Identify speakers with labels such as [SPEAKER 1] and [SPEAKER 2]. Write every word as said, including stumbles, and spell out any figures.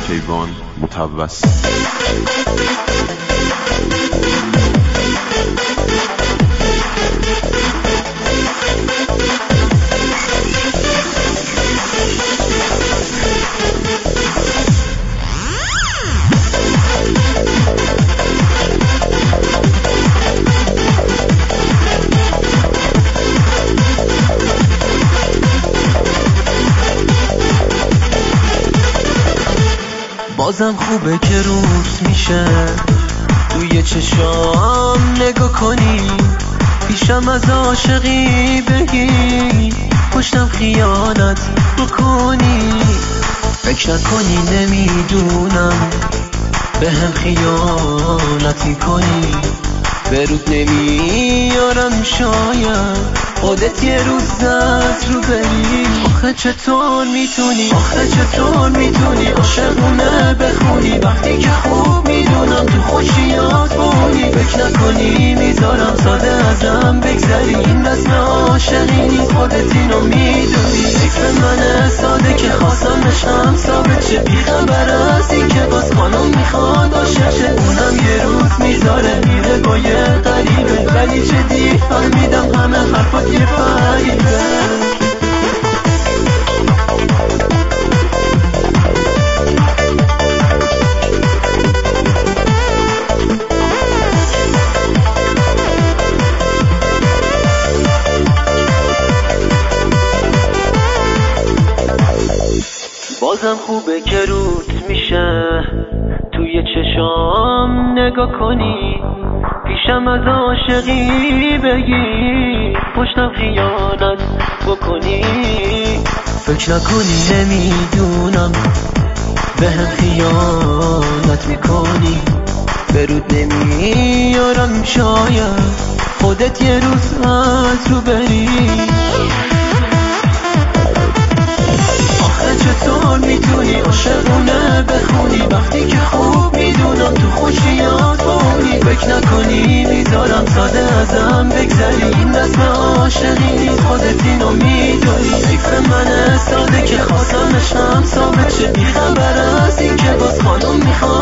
[SPEAKER 1] کیوان متوسط.
[SPEAKER 2] بازم خوبه که روز میشه توی چشام نگاه کنی، پیشم از عاشقی بگی، پشتم خیانت بکنی. فکر نکنی نمیدونم به هم خیانت میکنی، به رود نمیارم شاید خودت یه روز از رو بری. آخه چطور میتونی آخه چطور میتونی عاشقونه بخونی وقتی که خوب میدونم تو خوشیات بونی. فکر نکنی میذارم ساده ازم بگذری، این رسم عاشقی نیست خودت اینو میدونی. حیف من ساده که خواستم بشم ثابت شه، بیخبر از این که باز خانم میخواد عاشق شه. اونم یه روز میذاره میره با یه غریبه، ولی چه دیر فهمیدم همه حرفات یه فریبه. بازم خوبه که روت میشه توی چشام نگاه کنی، پیشم از عاشقی بگی، پشتم خیانت بکنی. فکر نکنی نمیدونم به هم خیانت میکنی، به رود نمیارم شاید خودت یه روز از رو بری. چطور میتونی عاشقونه بخونی وقتی که خوب میدونم تو خوشیات بونی. فکر نکنی میذارم ساده ازم بگذری، این رسم عاشقی نیست خودت اینو میدونی. حیف من ساده که خواستم بشم ثابت شه، بیخبر از این که باز خانم میخواد